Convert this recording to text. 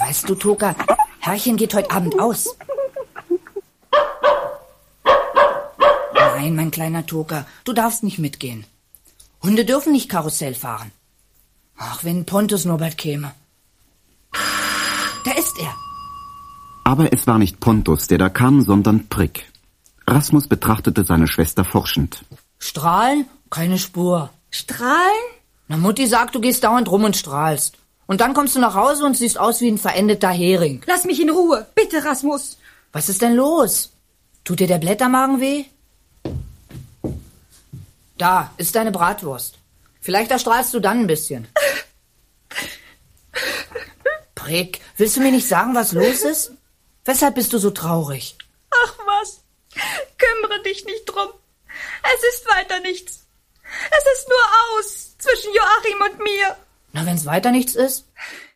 Weißt du, Toka, Herrchen geht heute Abend aus. Nein, mein kleiner Toka, du darfst nicht mitgehen. Hunde dürfen nicht Karussell fahren. Ach, wenn Pontus nur bald käme. Da ist er. Aber es war nicht Pontus, der da kam, sondern Prick. Rasmus betrachtete seine Schwester forschend. Strahlen? Keine Spur. Strahlen? Na, Mutti sagt, du gehst dauernd rum und strahlst. Und dann kommst du nach Hause und siehst aus wie ein verendeter Hering. Lass mich in Ruhe, bitte, Rasmus. Was ist denn los? Tut dir der Blättermagen weh? Da ist deine Bratwurst. Vielleicht erstrahlst du dann ein bisschen. Prick, willst du mir nicht sagen, was los ist? Weshalb bist du so traurig? Ach was, kümmere dich nicht drum. Es ist weiter nichts. Es ist nur aus zwischen Joachim und mir. Na, wenn's weiter nichts ist?